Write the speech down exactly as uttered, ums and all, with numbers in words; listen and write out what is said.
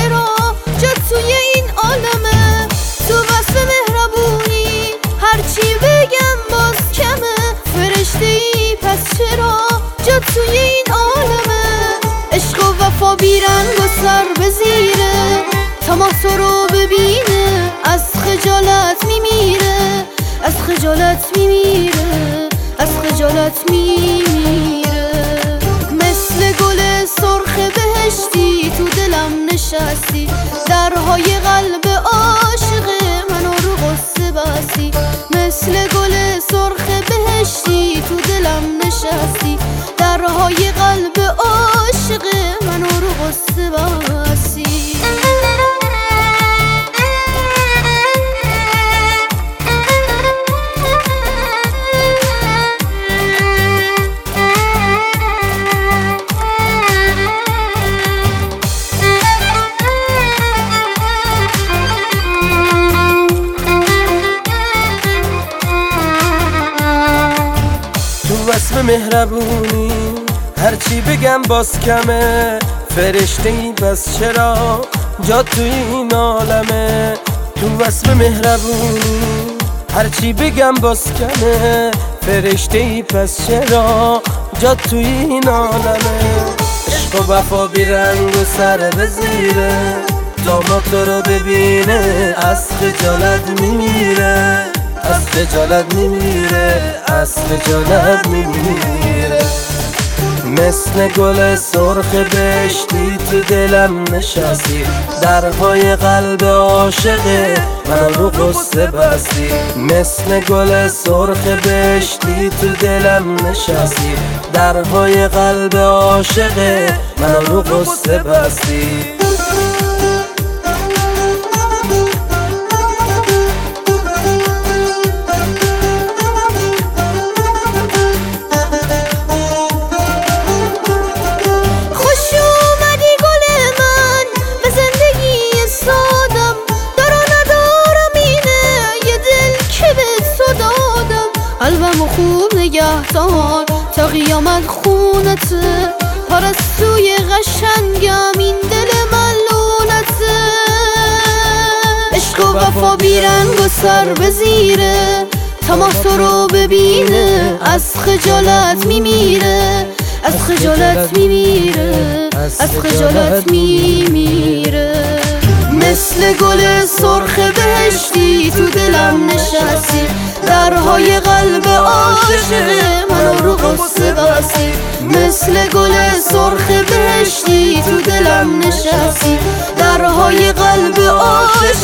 چرا جا توی این عالمه؟ تو واسه مهربونی هرچی بگم باز کمه. فرشته ای پس چرا جا توی این عالمه؟ عشق و وفا بیرنگ و سر به زیره، تماس رو ببینه از خجالت میمیره، از خجالت میمیره، از خجالت میمیره. مثل گل سرخ بهشتی تو دلم نشستی، درهای قلب عاشق منو رو غصه بستی. مثل گل سرخ بهشتی تو دلم نشستی، درهای قلب عاشق منو رو غصه بستی. وصف مهربونی هرچی بگم باز کمه. فرشته ای بس چرا جا توی این عالمه؟ تو وصف مهربونی هرچی بگم باز کمه. فرشته ای پس چرا جا توی این عالمه؟ عشق و وفا بیرنگ و سر به زیره، داماد تو رو ببینه از خجالت میمیره، از خجالت میمیره، از خجالت میمیره. مثل گل سرخ بهشتی تو دلم نشستی، درهای قلب عاشق من رو غصه بستی. مثل گل سرخ بهشتی تو دلم نشستی، درهای قلب عاشق من رو غصه بستی. قلبمو خوب نگه دار تا قیامت خونته، پرستوی قشنگم این دل ملونته. عشق و وفا بیرنگ و سر به زیره، تماس رو ببینه از خجالت میمیره، از خجالت میمیره، از خجالت میمیره. مثل گل سرخ بهشتی تو دلم نشستی، درهای قلب عاشق منو رو غصه بستی. مثل گل سرخ بهشتی تو دلم نشستی، درهای قلب عاشق